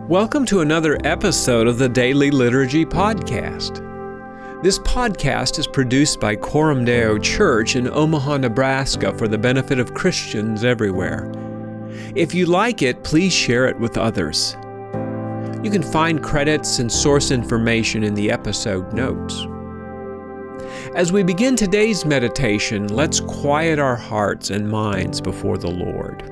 Welcome to another episode of the Daily Liturgy Podcast. This podcast is produced by Coram Deo Church in Omaha, Nebraska for the benefit of Christians everywhere. If you like it, please share it with others. You can find credits and source information in the episode notes. As we begin today's meditation, let's quiet our hearts and minds before the Lord.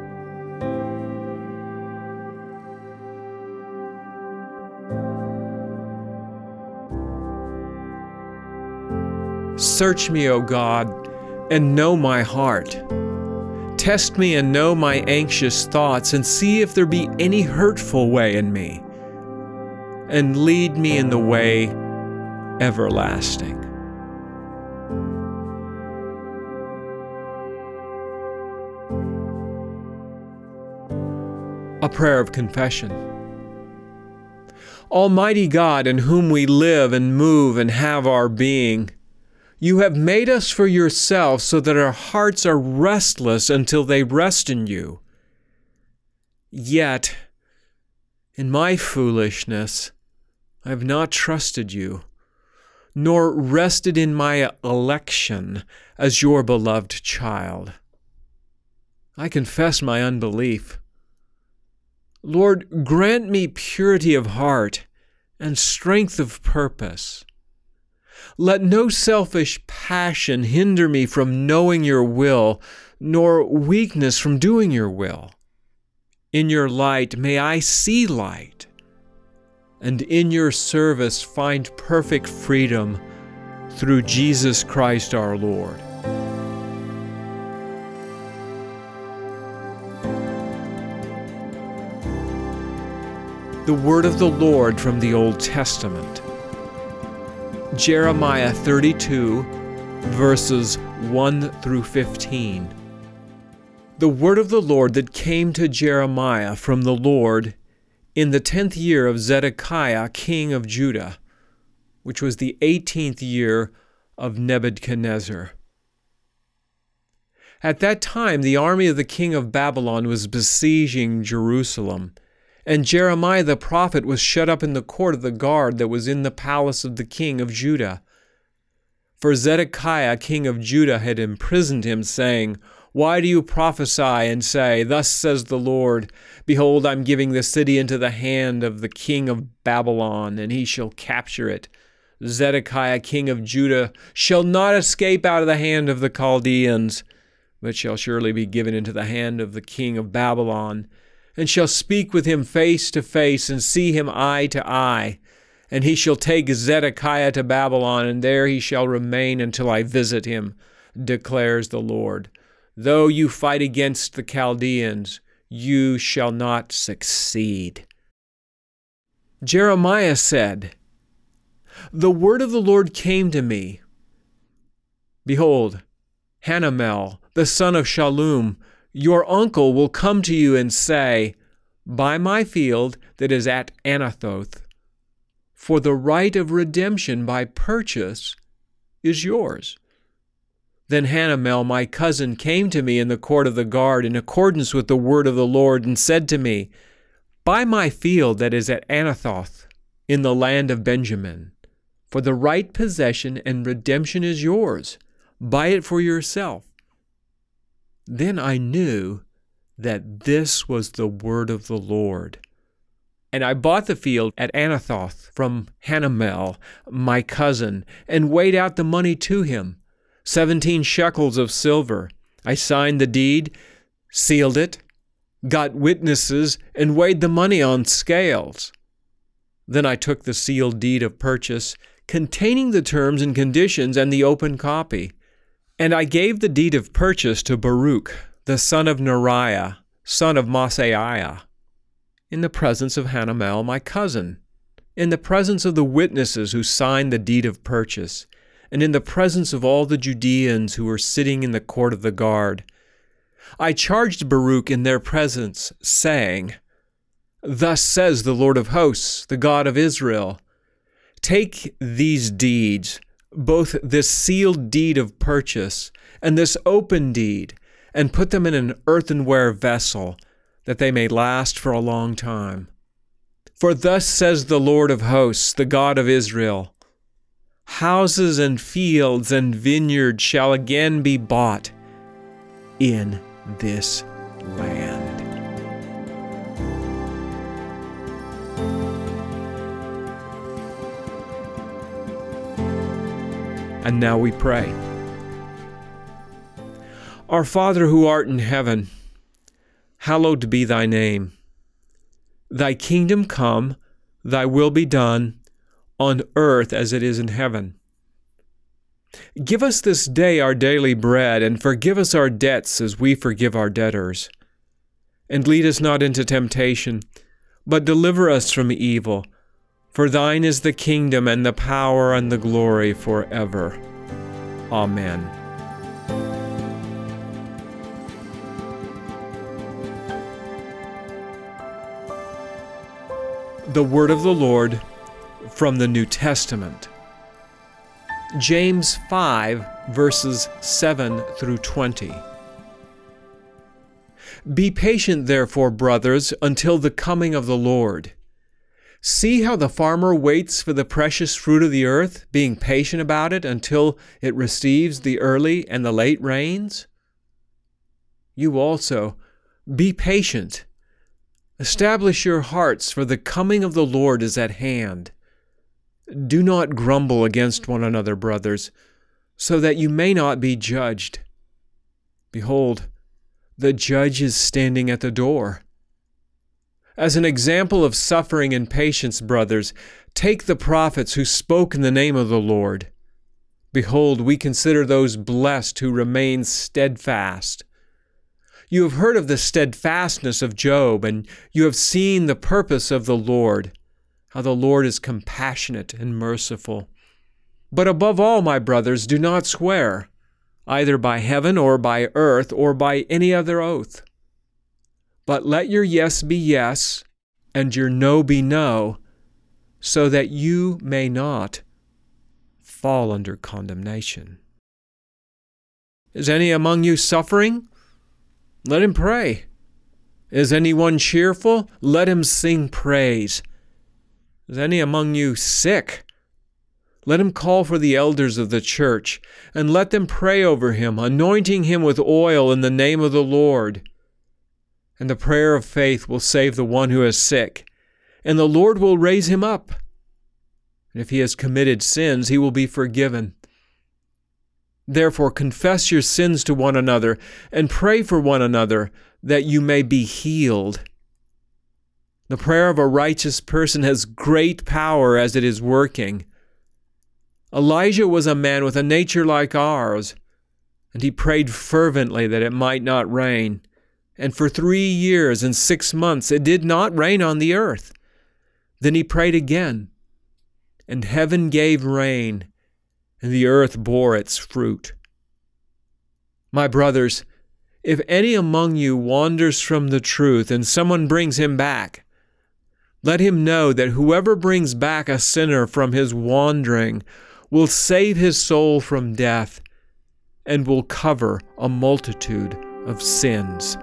Search me, O God, and know my heart. Test me and know my anxious thoughts, and see if there be any hurtful way in me, and lead me in the way everlasting. A prayer of confession. Almighty God, in whom we live and move and have our being, you have made us for yourself so that our hearts are restless until they rest in you. Yet, in my foolishness, I have not trusted you, nor rested in my election as your beloved child. I confess my unbelief. Lord, grant me purity of heart and strength of purpose. Let no selfish passion hinder me from knowing your will, nor weakness from doing your will. In your light may I see light, and in your service find perfect freedom through Jesus Christ our Lord. The word of the Lord from the Old Testament. Jeremiah 32, verses 1 through 15. The word of the Lord that came to Jeremiah from the Lord in the 10th year of Zedekiah, king of Judah, which was the 18th year of Nebuchadnezzar. At that time, the army of the king of Babylon was besieging Jerusalem, and Jeremiah the prophet was shut up in the court of the guard that was in the palace of the king of Judah. For Zedekiah, king of Judah, had imprisoned him, saying, Why do you prophesy and say, Thus says the Lord, Behold, I'm giving the city into the hand of the king of Babylon, and he shall capture it. Zedekiah, king of Judah, shall not escape out of the hand of the Chaldeans, but shall surely be given into the hand of the king of Babylon, and shall speak with him face to face, and see him eye to eye. And he shall take Zedekiah to Babylon, and there he shall remain until I visit him, declares the Lord. Though you fight against the Chaldeans, you shall not succeed. Jeremiah said, The word of the Lord came to me. Behold, Hanamel, the son of Shallum, your uncle will come to you and say, Buy my field that is at Anathoth, for the right of redemption by purchase is yours. Then Hanamel, my cousin, came to me in the court of the guard in accordance with the word of the Lord and said to me, Buy my field that is at Anathoth in the land of Benjamin, for the right possession and redemption is yours. Buy it for yourself. Then I knew that this was the word of the Lord. And I bought the field at Anathoth from Hanamel, my cousin, and weighed out the money to him, 17 shekels of silver. I signed the deed, sealed it, got witnesses, and weighed the money on scales. Then I took the sealed deed of purchase, containing the terms and conditions and the open copy. And I gave the deed of purchase to Baruch, the son of Neriah, son of Maaseiah, in the presence of Hanamel, my cousin, in the presence of the witnesses who signed the deed of purchase, and in the presence of all the Judeans who were sitting in the court of the guard. I charged Baruch in their presence, saying, Thus says the Lord of hosts, the God of Israel, Take these deeds, both this sealed deed of purchase and this open deed, and put them in an earthenware vessel, that they may last for a long time. For thus says the Lord of hosts, the God of Israel, houses and fields and vineyards shall again be bought in this land. And now we pray. Our Father who art in heaven, hallowed be thy name. Thy kingdom come, thy will be done, on earth as it is in heaven. Give us this day our daily bread, and forgive us our debts as we forgive our debtors. And lead us not into temptation, but deliver us from evil. For thine is the kingdom and the power and the glory forever. Amen. The word of the Lord from the New Testament. James 5, verses 7 through 20. Be patient, therefore, brothers, until the coming of the Lord. See how the farmer waits for the precious fruit of the earth, being patient about it until it receives the early and the late rains? You also, be patient. Establish your hearts, for the coming of the Lord is at hand. Do not grumble against one another, brothers, so that you may not be judged. Behold, the judge is standing at the door. As an example of suffering and patience, brothers, take the prophets who spoke in the name of the Lord. Behold, we consider those blessed who remain steadfast. You have heard of the steadfastness of Job, and you have seen the purpose of the Lord, how the Lord is compassionate and merciful. But above all, my brothers, do not swear, either by heaven or by earth or by any other oath. But let your yes be yes, and your no be no, so that you may not fall under condemnation. Is any among you suffering? Let him pray. Is anyone cheerful? Let him sing praise. Is any among you sick? Let him call for the elders of the church, and let them pray over him, anointing him with oil in the name of the Lord. And the prayer of faith will save the one who is sick, and the Lord will raise him up. And if he has committed sins, he will be forgiven. Therefore, confess your sins to one another, and pray for one another, that you may be healed. The prayer of a righteous person has great power as it is working. Elijah was a man with a nature like ours, and he prayed fervently that it might not rain. And for 3 years and 6 months it did not rain on the earth. Then he prayed again, and heaven gave rain, and the earth bore its fruit. My brothers, if any among you wanders from the truth, and someone brings him back, let him know that whoever brings back a sinner from his wandering will save his soul from death, and will cover a multitude of sins.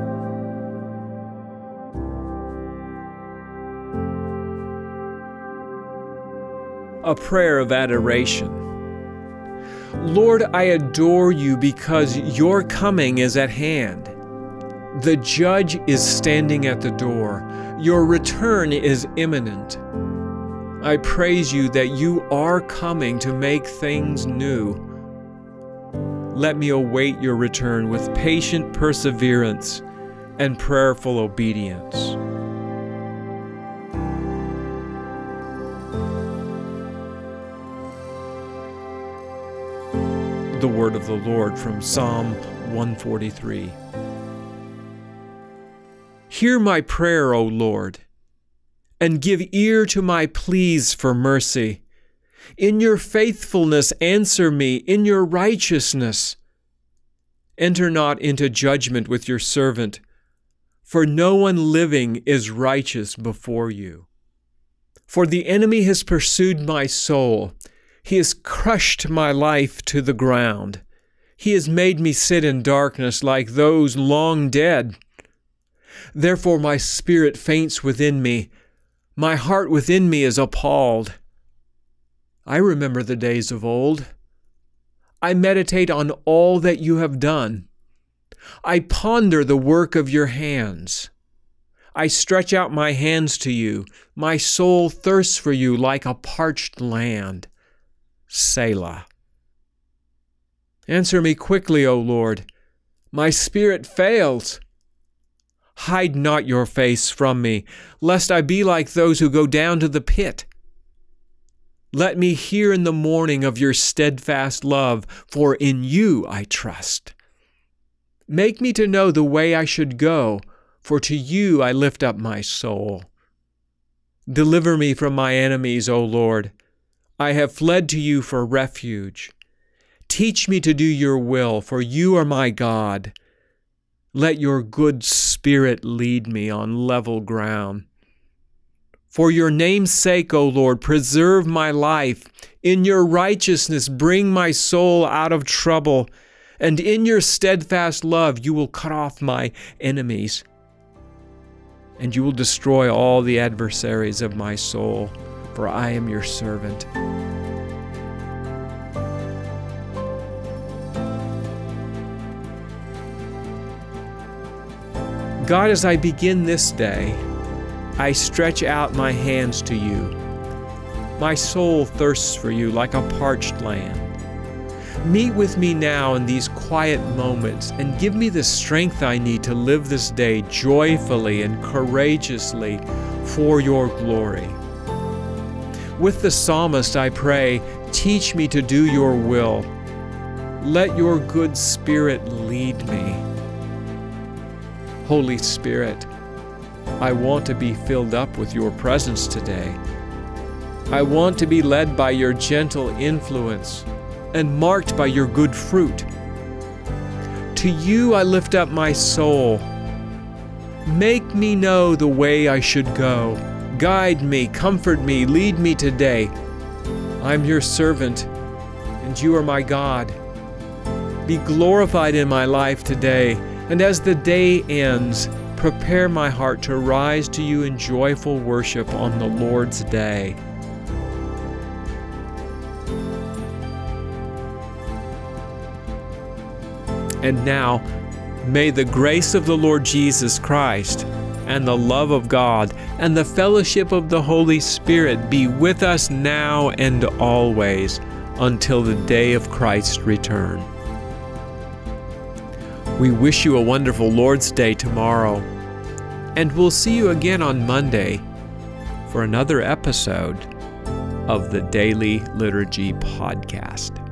A prayer of adoration. Lord, I adore you because your coming is at hand. The judge is standing at the door. Your return is imminent. I praise you that you are coming to make things new. Let me await your return with patient perseverance and prayerful obedience. The word of the Lord from Psalm 143. Hear my prayer, O Lord, and give ear to my pleas for mercy. In your faithfulness answer me, in your righteousness. Enter not into judgment with your servant, for no one living is righteous before you. For the enemy has pursued my soul. He has crushed my life to the ground. He has made me sit in darkness like those long dead. Therefore my spirit faints within me. My heart within me is appalled. I remember the days of old. I meditate on all that you have done. I ponder the work of your hands. I stretch out my hands to you. My soul thirsts for you like a parched land. Selah. Answer me quickly, O Lord. My spirit fails. Hide not your face from me, lest I be like those who go down to the pit. Let me hear in the morning of your steadfast love, for in you I trust. Make me to know the way I should go, for to you I lift up my soul. Deliver me from my enemies, O Lord. I have fled to you for refuge. Teach me to do your will, for you are my God. Let your good spirit lead me on level ground. For your name's sake, O Lord, preserve my life. In your righteousness, bring my soul out of trouble. And in your steadfast love, you will cut off my enemies. And you will destroy all the adversaries of my soul, for I am your servant. God, as I begin this day, I stretch out my hands to you. My soul thirsts for you like a parched land. Meet with me now in these quiet moments and give me the strength I need to live this day joyfully and courageously for your glory. With the psalmist, I pray, teach me to do your will. Let your good spirit lead me. Holy Spirit, I want to be filled up with your presence today. I want to be led by your gentle influence and marked by your good fruit. To you I lift up my soul. Make me know the way I should go. Guide me, comfort me, lead me today. I'm your servant, and you are my God. Be glorified in my life today, and as the day ends, prepare my heart to rise to you in joyful worship on the Lord's day. And now, may the grace of the Lord Jesus Christ and the love of God and the fellowship of the Holy Spirit be with us now and always until the day of Christ's return. We wish you a wonderful Lord's Day tomorrow, and we'll see you again on Monday for another episode of the Daily Liturgy Podcast.